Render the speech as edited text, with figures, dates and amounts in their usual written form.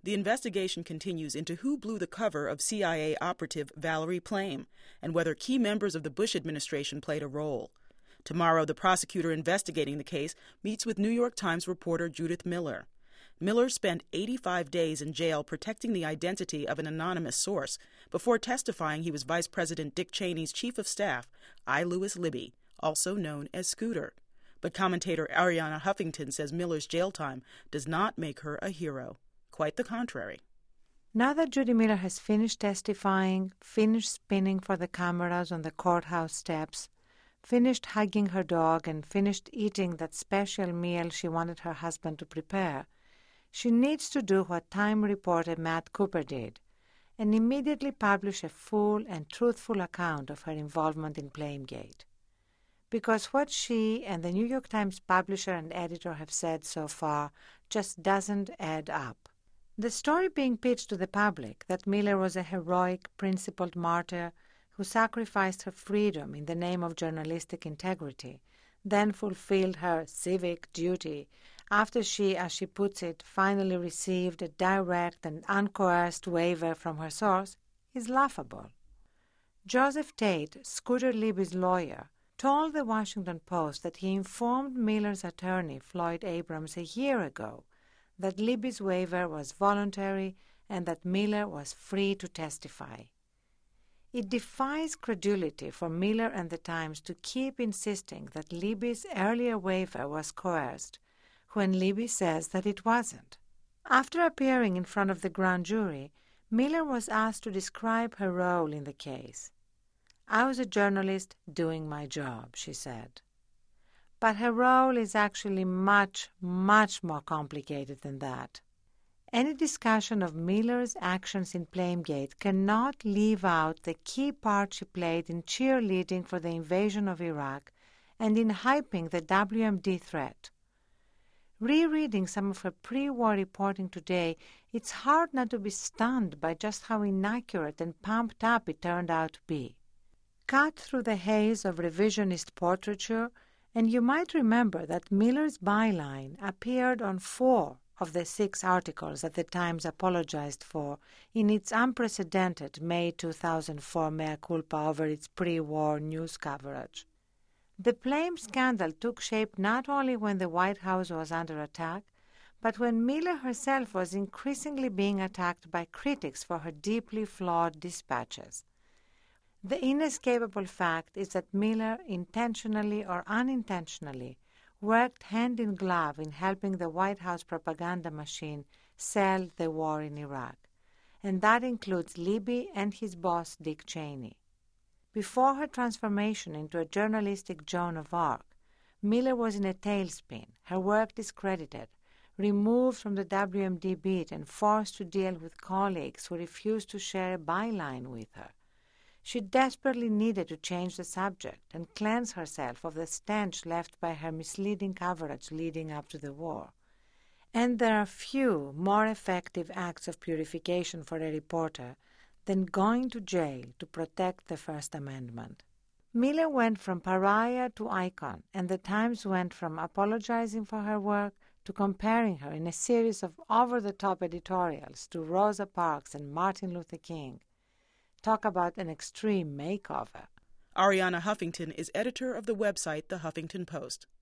The investigation continues into who blew the cover of CIA operative Valerie Plame and whether key members of the Bush administration played a role. Tomorrow, the prosecutor investigating the case meets with New York Times reporter Judith Miller. Miller spent 85 days in jail protecting the identity of an anonymous source before testifying he was Vice President Dick Cheney's chief of staff, I. Lewis Libby, also known as Scooter. But commentator Arianna Huffington says Miller's jail time does not make her a hero. Quite the contrary. Now that Judy Miller has finished testifying, finished spinning for the cameras on the courthouse steps, finished hugging her dog, and finished eating that special meal she wanted her husband to prepare, she needs to do what Time reporter Matt Cooper did and immediately publish a full and truthful account of her involvement in Plamegate. Because what she and the New York Times publisher and editor have said so far just doesn't add up. The story being pitched to the public that Miller was a heroic, principled martyr who sacrificed her freedom in the name of journalistic integrity, then fulfilled her civic duty after she, as she puts it, finally received a direct and uncoerced waiver from her source, is laughable. Joseph Tate, Scooter Libby's lawyer, told the Washington Post that he informed Miller's attorney, Floyd Abrams, a year ago that Libby's waiver was voluntary and that Miller was free to testify. It defies credulity for Miller and the Times to keep insisting that Libby's earlier waiver was coerced, when Libby says that it wasn't. After appearing in front of the grand jury, Miller was asked to describe her role in the case. "I was a journalist doing my job," she said. But her role is actually much, much more complicated than that. Any discussion of Miller's actions in Plamegate cannot leave out the key part she played in cheerleading for the invasion of Iraq and in hyping the WMD threat. Rereading some of her pre-war reporting today, it's hard not to be stunned by just how inaccurate and pumped up it turned out to be. Cut through the haze of revisionist portraiture, and you might remember that Miller's byline appeared on 4 of the 6 articles that the Times apologized for in its unprecedented May 2004 mea culpa over its pre-war news coverage. The Plame scandal took shape not only when the White House was under attack, but when Miller herself was increasingly being attacked by critics for her deeply flawed dispatches. The inescapable fact is that Miller, intentionally or unintentionally, worked hand in glove in helping the White House propaganda machine sell the war in Iraq, and that includes Libby and his boss Dick Cheney. Before her transformation into a journalistic Joan of Arc, Miller was in a tailspin, her work discredited, removed from the WMD beat and forced to deal with colleagues who refused to share a byline with her. She desperately needed to change the subject and cleanse herself of the stench left by her misleading coverage leading up to the war. And there are few more effective acts of purification for a reporter than going to jail to protect the First Amendment. Miller went from pariah to icon, and the Times went from apologizing for her work to comparing her in a series of over-the-top editorials to Rosa Parks and Martin Luther King. Talk about an extreme makeover. Arianna Huffington is editor of the website The Huffington Post.